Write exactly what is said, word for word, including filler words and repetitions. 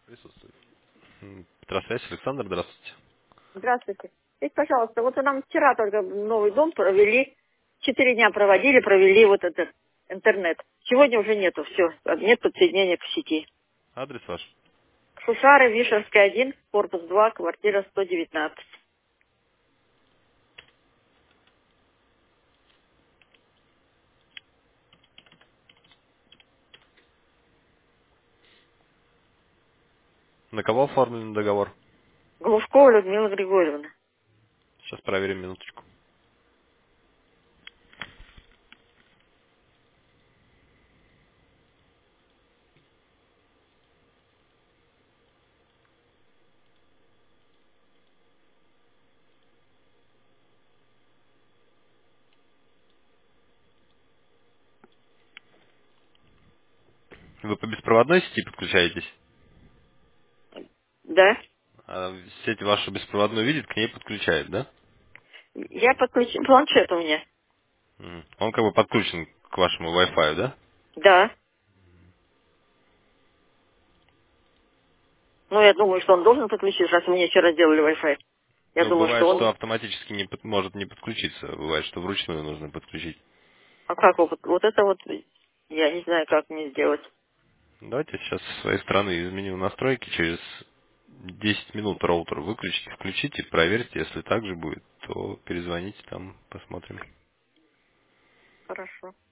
Присутствует. М, Петросвязь, Александр, здравствуйте. Здравствуйте. Скажите, пожалуйста, вот нам вчера только новый дом провели, четыре дня проводили, провели вот этот интернет. Сегодня уже нету, все, нет подсоединения к сети. Адрес ваш? Шушары, Вишерская, один, корпус два, квартира сто девятнадцать. На кого оформлен договор? Глушкова Людмила Григорьевна. Сейчас проверим минуточку. Вы по беспроводной сети подключаетесь? Да? А сеть вашу беспроводную видит, к ней подключает, да? Я подключен, планшет у меня. М. Он как бы подключен к вашему Wi-Fi, да? Да. Ну, я думаю, что он должен подключиться, раз мне вчера сделали Wi-Fi. Я Ну, думаю, бывает, что что он... автоматически не под- может не подключиться. Бывает, что вручную нужно подключить. А как вот, вот это вот, я не знаю, как мне сделать. Давайте сейчас с своей стороны изменим настройки. Через десять минут роутер выключите, включите, проверьте. Если так же будет, то перезвоните там, посмотрим. Хорошо.